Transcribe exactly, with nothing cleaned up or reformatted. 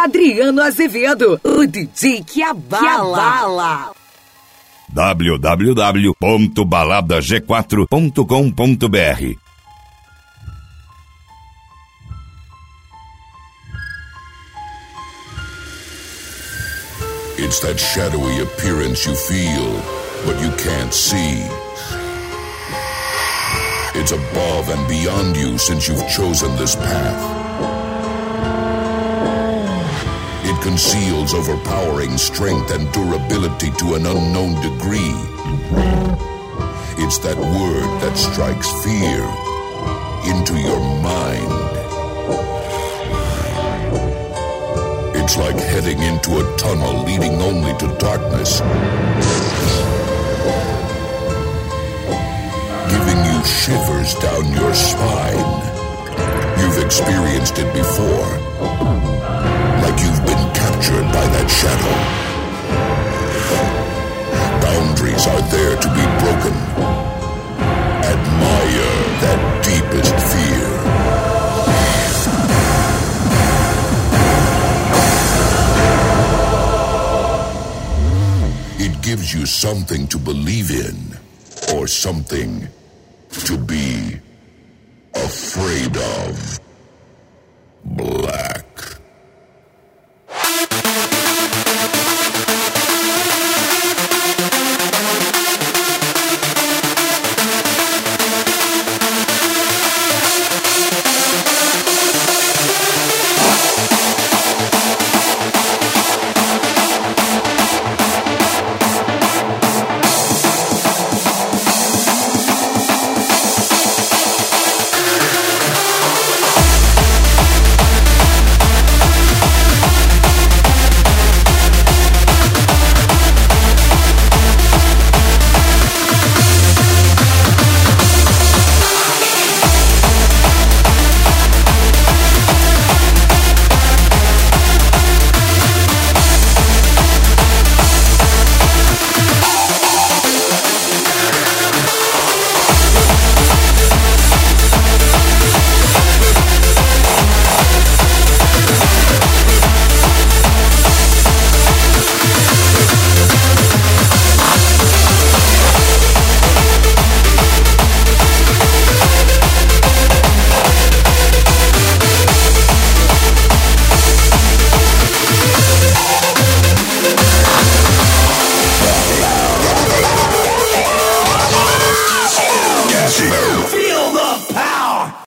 Adriano Azevedo, o D J que abala. w w w ponto balada g quatro ponto com ponto b r It's that shadowy appearance you feel, but you can't see. It's above and beyond you since you've chosen this path. It conceals overpowering strength and durability to an unknown degree. It's that word that strikes fear into your mind. It's like heading into a tunnel leading only to darkness, giving you shivers down your spine. You've experienced it before, like you've been captured by that shadow. Boundaries are there to be broken. Admire that deepest fear. It gives you something to believe in, or something to be afraid of. Blood.